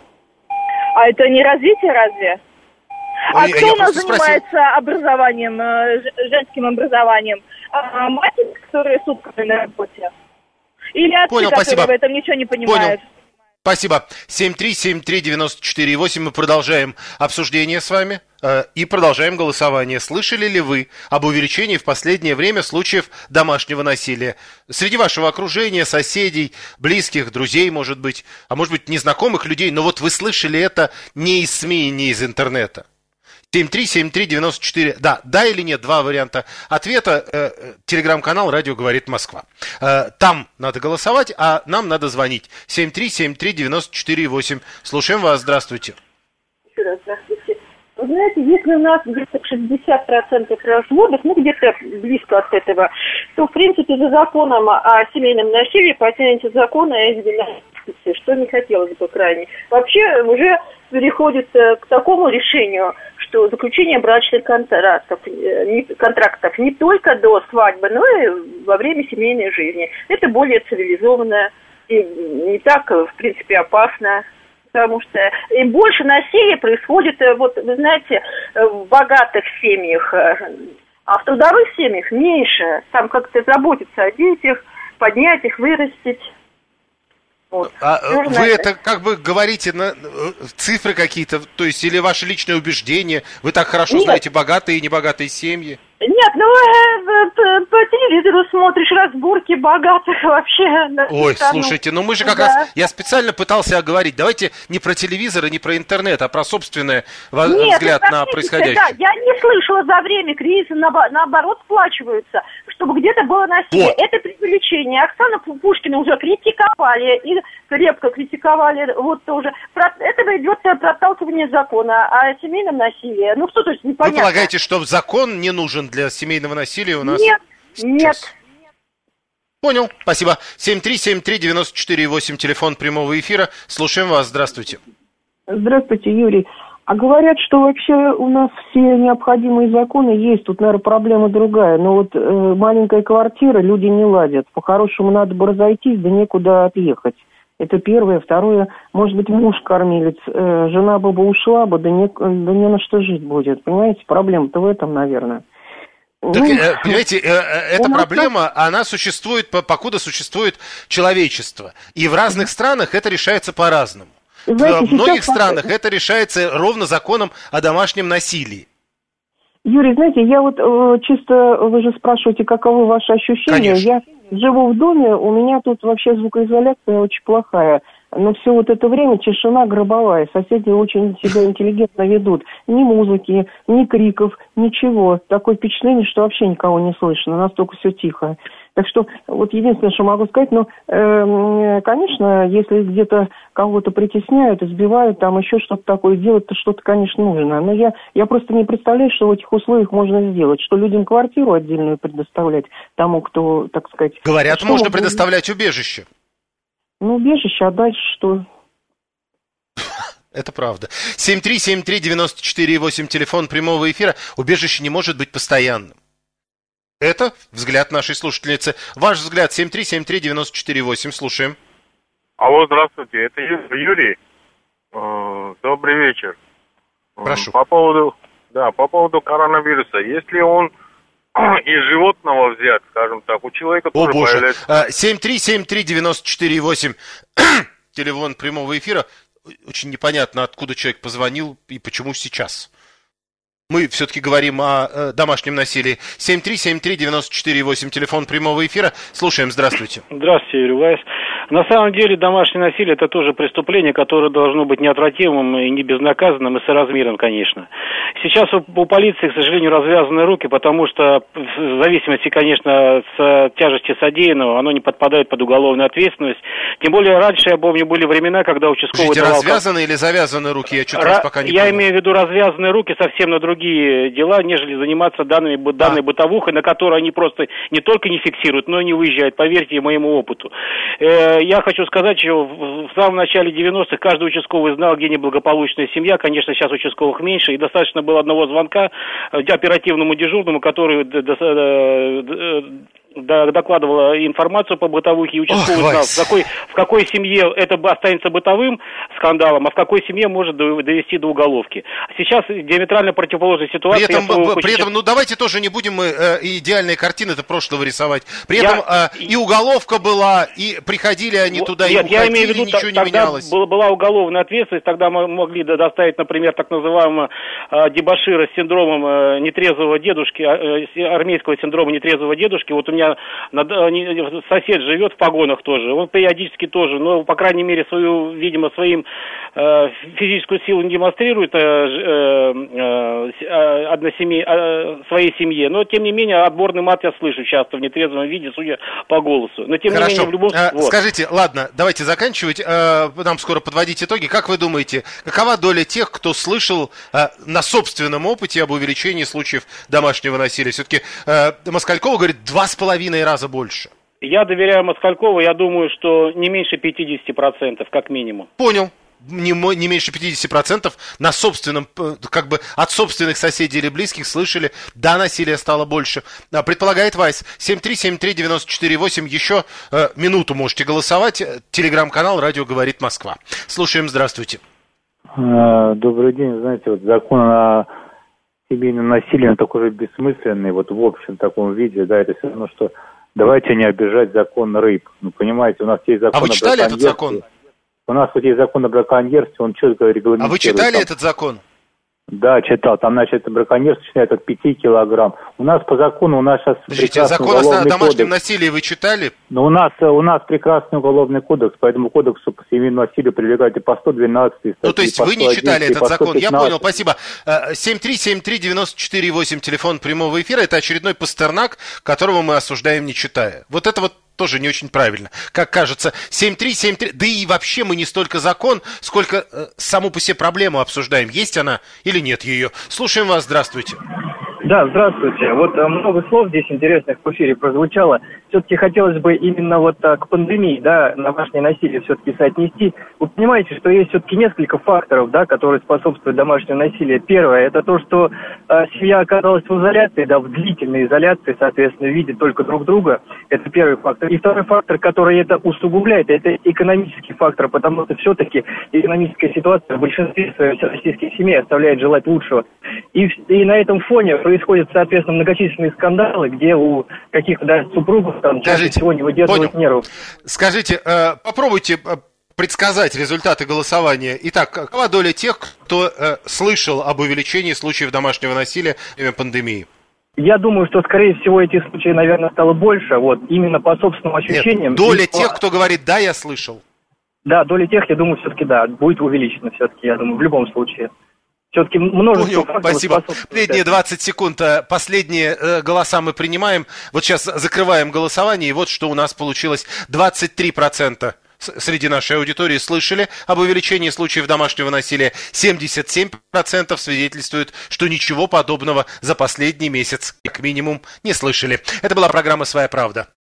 А это не развитие разве? А я, кто я у нас спросил... занимается образованием, женским образованием? А, матери, которые сутками на работе? Или отцы, Понял, которые спасибо. в этом ничего не понимают? Понял. Спасибо. семь три семь три девяносто четыре восемь. Мы продолжаем обсуждение с вами э, и продолжаем голосование. Слышали ли вы об увеличении в последнее время случаев домашнего насилия? Среди вашего окружения, соседей, близких, друзей, может быть, а может быть, незнакомых людей, но вот вы слышали это не из СМИ, не из интернета. семь три семь три девяносто четыре. Да, да или нет, два варианта ответа. Э, телеграм-канал «Радио говорит Москва». Э, там надо голосовать, а нам надо звонить. семь три семь три девяносто четыре восемь. Слушаем вас, здравствуйте. Еще раз здравствуйте. Вы знаете, если у нас где-то шестьдесят процентов разводов, ну где-то близко от этого, то в принципе за законом о семейном насилии потянется закон о ювенальной юстиции, что не хотелось бы крайне. Вообще уже переходит к такому решению, что заключение брачных контрактов, не, контрактов не только до свадьбы, но и во время семейной жизни. Это более цивилизованно и не так, в принципе, опасно. Потому что и больше насилия происходит, вот, вы знаете, в богатых семьях, а в трудовых семьях меньше. Там как-то заботиться о детях, поднять их, вырастить. Вот. А Нужно вы это... это как бы говорите на цифры какие-то, то есть или ваши личные убеждения? Вы так хорошо Нет. знаете богатые и небогатые семьи? Нет, ну э, по, по телевизору смотришь разборки богатых вообще. Ой, страну. слушайте, ну мы же как Да. раз, я специально пытался оговорить, давайте не про телевизор и не про интернет, а про собственный во- Нет, взгляд это, на смотрите, происходящее. Да, я не слышала за время кризиса, наобо- наоборот, сплачиваются, чтобы где-то было насилие. Вот. Это преувеличение. Оксана Пушкина уже критиковали, и крепко критиковали, вот тоже. Про, это идет проталкивание закона о семейном насилии. Ну, что то есть Вы непонятно. полагаете, что закон не нужен для семейного насилия у нас? Нет, сейчас? нет. Понял, спасибо. семь три семь три девяносто четыре восемь, телефон прямого эфира. Слушаем вас, здравствуйте. Здравствуйте, Юрий. А говорят, что вообще у нас все необходимые законы есть. Тут, наверное, проблема другая. Но вот э, маленькая квартира, люди не ладят. По-хорошему надо бы разойтись, да некуда отъехать. Это первое. Второе, может быть, муж кормилец. Э, жена бы бы ушла бы, да не, да не на что жить будет. Понимаете, проблема-то в этом, наверное. Так, Ну, э, понимаете, э, э, эта у нас проблема, она существует, по- покуда существует человечество. И в разных странах это решается по-разному. Знаете, в многих сейчас- странах это решается ровно законом о домашнем насилии. Юрий, знаете, я вот э, чисто, вы же спрашиваете, каковы ваши ощущения. Конечно. Я живу в доме, у меня тут вообще звукоизоляция очень плохая. Но все вот это время тишина гробовая. Соседи очень себя интеллигентно ведут. Ни музыки, ни криков, ничего. Такое впечатление, что вообще никого не слышно. Настолько все тихо. Так что вот единственное, что могу сказать, ну, э, конечно, если где-то кого-то притесняют, избивают, там еще что-то такое делать, то что-то, конечно, нужно. Но я, я просто не представляю, что в этих условиях можно сделать. Что людям квартиру отдельную предоставлять тому, кто, так сказать... Говорят, что можно он- предоставлять убежище. Ну, убежище, а дальше что? Это правда. семь три семь три девяносто четыре восемь, телефон прямого эфира. Убежище не может быть постоянным. Это взгляд нашей слушательницы. Ваш взгляд семь три семь три девяносто четыре восемь. Слушаем. Алло, здравствуйте, это Ю- Юрий. Э, Добрый вечер. Прошу. По поводу, да, по поводу коронавируса. Если он из животного взят, скажем так, у человека О, тоже боже. появляется... семь три семь три девяносто четыре восемь. Телефон прямого эфира. Очень непонятно, откуда человек позвонил и почему сейчас. Мы все-таки говорим о э, домашнем насилии. семь три семь три девяносто четыре восемь. Телефон прямого эфира. Слушаем, здравствуйте. Здравствуйте, Юрий Вайс. На самом деле домашнее насилие – это тоже преступление, которое должно быть неотвратимым и не безнаказанным, и соразмерным, конечно. Сейчас у, у полиции, к сожалению, развязаны руки, потому что в зависимости, конечно, от тяжести содеянного, оно не подпадает под уголовную ответственность. Тем более раньше, я помню, были времена, когда участковый... Слушайте, давал... развязаны или завязаны руки? Я что-то Ра... пока не Я понял. имею в виду развязанные руки совсем на другие дела, нежели заниматься данными, данной а. бытовухой, на которой они просто не только не фиксируют, но и не выезжают, поверьте моему опыту. Я хочу сказать, что в самом начале девяностых каждый участковый знал, где неблагополучная семья. Конечно, сейчас участковых меньше. И достаточно было одного звонка оперативному дежурному, который докладывала информацию по бытовухе, и участковый Ох, знал, в какой, в какой семье это останется бытовым скандалом, а в какой семье может довести до уголовки. Сейчас диаметрально противоположная ситуация. При этом, я, при этом ну давайте тоже не будем мы э, идеальные картины-то прошлого рисовать. При я... этом э, и уголовка была, и приходили они туда, Нет, и уходили, я имею в виду, ничего не менялось. Была уголовная ответственность, тогда мы могли доставить, например, так называемого э, дебошира с синдромом э, нетрезвого дедушки, э, армейского синдрома нетрезвого дедушки. Вот у меня сосед живет в погонах тоже, он периодически тоже, но, по крайней мере, свою, видимо, своим э, физическую силу не демонстрирует э, э, э, односемей, э, своей семье, но, тем не менее, отборный мат я слышу часто в нетрезвом виде, судя по голосу. Но, тем Хорошо. не менее, в любом случае... Вот. Скажите, ладно, давайте заканчивать, э, нам скоро подводить итоги. Как вы думаете, какова доля тех, кто слышал э, на собственном опыте об увеличении случаев домашнего насилия? Все-таки э, Москалькова говорит, два с половиной раза больше. Я доверяю Москалькову, я думаю, что не меньше пятьдесят процентов, как минимум. Понял. Не, не меньше пятьдесят процентов на собственном, как бы от собственных соседей или близких слышали, да, насилие стало больше. Предполагает Вайс. семь три семь три девяносто четыре восемь. Еще э, минуту можете голосовать. Телеграм-канал «Радио говорит Москва». Слушаем, здравствуйте. Добрый день. Знаете, вот закон о семейном насилии, он такой же бессмысленный, вот в общем таком виде, да, это все равно, что давайте не обижать закон рыб. Ну, понимаете, у нас есть закон... А вы читали этот закон? У нас вот есть закон о браконьерстве, он четко регламентирует... А вы читали там... этот закон? Да, читал. Там, значит, браконьерство начинает от пяти килограмм. У нас по закону, у нас сейчас Подождите, закон о домашнем насилии вы читали? Но у нас, у нас прекрасный уголовный кодекс, поэтому кодексу по семейному насилию привлекают и по сто двенадцать. Ну, то есть вы не читали этот закон. Я понял, спасибо. семь три семь три девяносто четыре восемь, телефон прямого эфира. Это очередной Пастернак, которого мы осуждаем, не читая. Вот это вот тоже не очень правильно, как кажется. семь три семь три, да и вообще мы не столько закон, сколько э, саму по себе проблему обсуждаем. Есть она или нет ее? Слушаем вас, здравствуйте. Да, здравствуйте. Вот много слов здесь интересных в эфире прозвучало. Все-таки хотелось бы именно вот к пандемии, да, домашнее насилие все-таки соотнести. Вы понимаете, что есть все-таки несколько факторов, да, которые способствуют домашнему насилию. Первое, это то, что э, семья оказалась в изоляции, да, в длительной изоляции, соответственно, видит только друг друга. Это первый фактор. И второй фактор, который это усугубляет, это экономический фактор, потому что все-таки экономическая ситуация в большинстве российских семей оставляет желать лучшего. И, и на этом фоне происходят, соответственно, многочисленные скандалы, где у каких-то даже супругов там чаще всего не выдерживают нервов. Скажите, э, попробуйте предсказать результаты голосования. Итак, какова доля тех, кто э, слышал об увеличении случаев домашнего насилия во время пандемии? Я думаю, что, скорее всего, этих случаев, наверное, стало больше, вот, именно по собственным ощущениям. Нет, доля и тех, по... кто говорит, да, я слышал. Да, доля тех, я думаю, все-таки, да, будет увеличена все-таки, я думаю, в любом случае. Все-таки множество факторов. Спасибо. Последние двадцать секунд, последние э, голоса мы принимаем. Вот сейчас закрываем голосование, и вот что у нас получилось. двадцать три процента среди нашей аудитории слышали об увеличении случаев домашнего насилия. семьдесят семь процентов свидетельствуют, что ничего подобного за последний месяц, как минимум, не слышали. Это была программа «Своя правда».